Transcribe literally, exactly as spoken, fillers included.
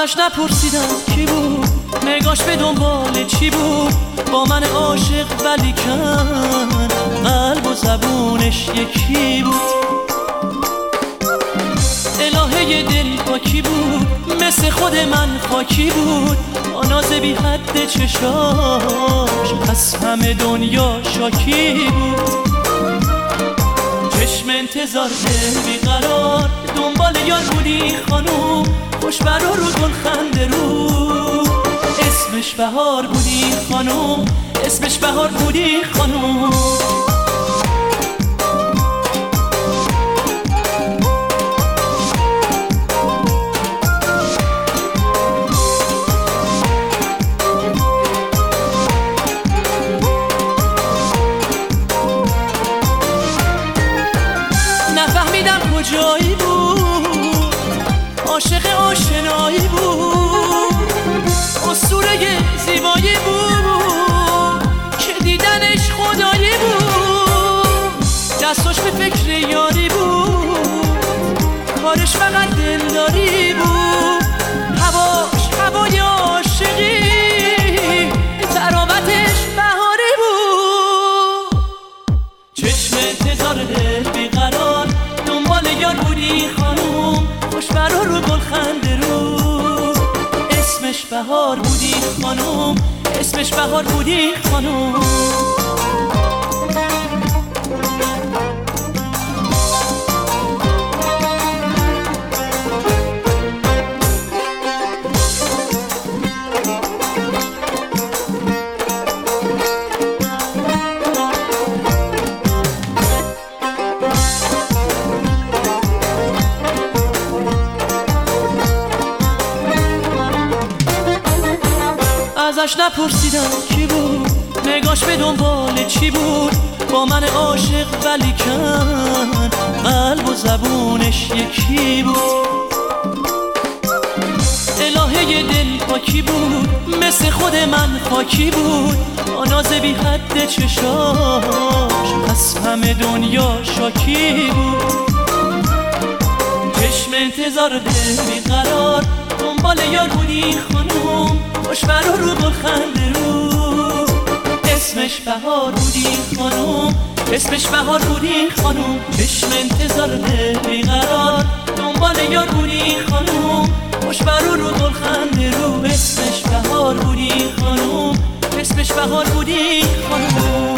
ازش نپرسیدم کی بود، نگاش به دنبال چی بود، با من عاشق ولی کن قلب و زبونش یکی بود. الهه دل با کی بود، مثل خود من خاکی بود، با ناز بی حد چشاش از همه دنیا شاکی بود. چشم انتظار دل بیقرار، دنبال یار بودی خانوم، خوش برا رو گل خنده رو، اسمش بهار بودی خانوم، اسمش بهار بودی خانوم. نفهمیدم کجایی بود، عاشق آشنایی بود، اسطوره زیبایی بود که دیدنش خدایی بود. دستاش به فکر یاری بود، کارش فقط دلداری بود، هواش هوای عاشقی، تراوتش بهاری بود. چشم انتظار دل بیقرار، دنبال یار بودی خانوم، خوش برا رو گل خنده رو، اسمش بهار بودی خانوم، اسمش بهار بودی خانوم. ازش نپرسیدم کی بود، نگاش به دنبال چی بود، با من عاشق ولی کن قلب و زبونش یکی بود. الهه دل با کی بود، مثل خود من خاکی بود، با ناز بی حد چشاش از همه دنیا شاکی بود. چشم انتظار دل بیقرار، دنبال یار بودی خانوم، خوش برا رو گل خنده رو، اسمش بهار بودی خانوم، اسمش بهار بودی خانوم. چشم انتظار دل بیقرار، دنبال یار بودی خانوم، خوش برا رو گل خنده رو، اسمش بهار بودی خانوم، اسمش بهار بودی خانوم.